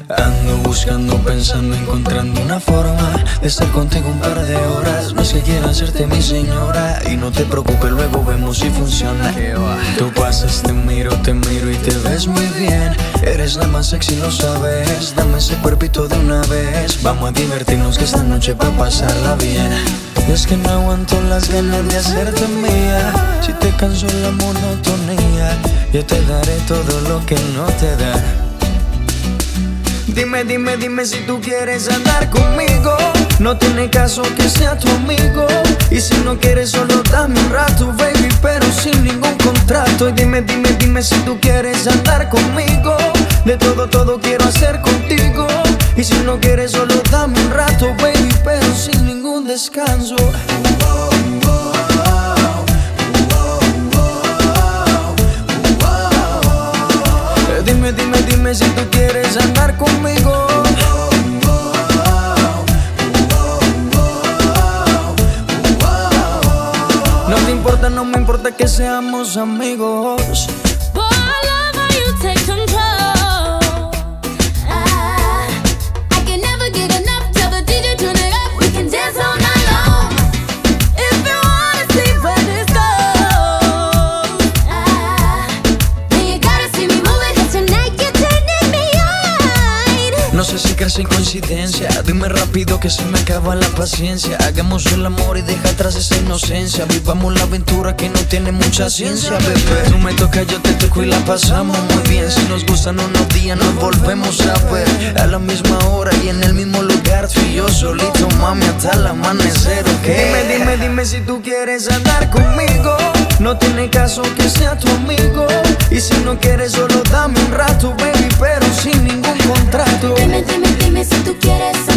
Ando buscando, pensando, encontrando una forma de estar contigo un par de horas. No es que quiera hacerte mi señora, y no te preocupes, luego vemos si funciona. Tú pasas, te miro y te ves muy bien. Eres la más sexy, lo sabes. Dame ese cuerpito de una vez. Vamos a divertirnos que esta noche va a pasarla bien. Es que no aguanto las ganas de hacerte mía. Si te canso la monotonía, yo te daré todo lo que no te da. Dime si tú quieres andar conmigo. No tiene caso que sea tu amigo. Y si no quieres solo dame un rato, baby, pero sin ningún contrato. Y dime si tú quieres andar conmigo. De todo quiero hacer contigo. Y si no quieres solo dame un rato, baby, pero sin ningún descanso. Dime si tú quieres andar conmigo. No te importa, no me importa que seamos amigos. Boy, I love how you take control. I can never get enough. Tell the DJ turn it up. We can dance all night long. If you wanna see where this goes, then you gotta see me moving. 'Cause tonight you're turning me on. No sé si crees en coincidencia. Dime rápido que se me acaba la paciencia. Hagamos el amor y deja atrás esa inocencia. Vivamos la aventura que no tiene mucha ciencia, bebé. Tú me tocas, yo te toco y la pasamos muy bien. Si nos gustan unos días nos volvemos a ver. A la misma hora y en el mismo lugar. Tú y yo solito, mami, hasta el amanecer, ¿ok? Dime si tú quieres andar conmigo. No tiene caso que sea tu amigo. Y si no quieres solo dame un rato, baby, pero sin ningún contrato. Dime si tú quieres